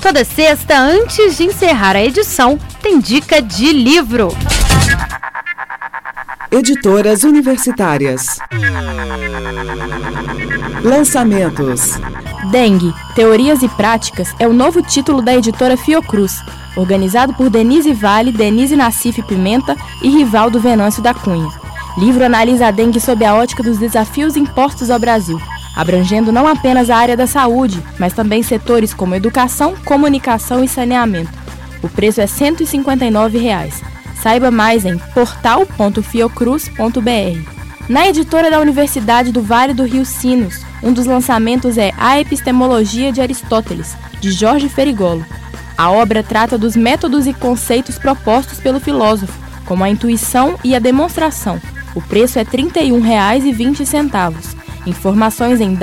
Toda sexta, antes de encerrar a edição, tem dica de livro. Editoras universitárias. Lançamentos. Dengue, Teorias e Práticas é o novo título da editora Fiocruz, organizado por Denise Vale, Denise Nassif Pimenta e Rivaldo Venâncio da Cunha. Livro analisa a dengue sob a ótica dos desafios impostos ao Brasil, abrangendo não apenas a área da saúde, mas também setores como educação, comunicação e saneamento. O preço é R$ 159,00. Saiba mais em portal.fiocruz.br. Na editora da Universidade do Vale do Rio Sinos, um dos lançamentos é A Epistemologia de Aristóteles, de Jorge Ferigolo. A obra trata dos métodos e conceitos propostos pelo filósofo, como a intuição e a demonstração. O preço é R$ 31,20. Informações em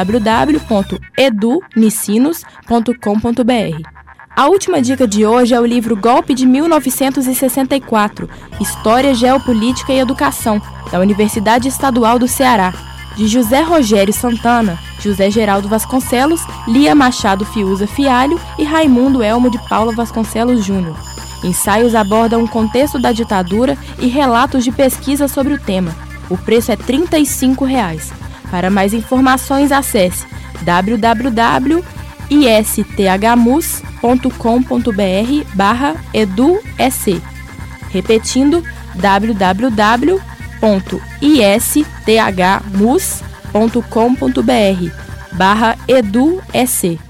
www.edunicinos.com.br. A última dica de hoje é o livro Golpe de 1964, História, Geopolítica e Educação, da Universidade Estadual do Ceará, de José Rogério Santana, José Geraldo Vasconcelos, Lia Machado Fiuza Fialho e Raimundo Elmo de Paula Vasconcelos Júnior. Ensaios abordam o contexto da ditadura e relatos de pesquisa sobre o tema. O preço é R$ 35,00. Para mais informações, acesse www.isthmus.com.br/eduec. Repetindo, www.isthmus.com.br/eduec.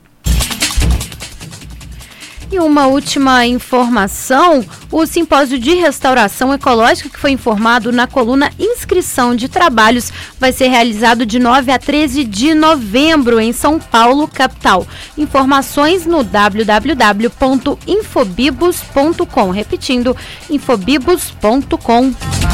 E uma última informação, o simpósio de restauração ecológica que foi informado na coluna Inscrição de Trabalhos vai ser realizado de 9 a 13 de novembro em São Paulo, capital. Informações no www.infobibus.com, repetindo, infobibus.com.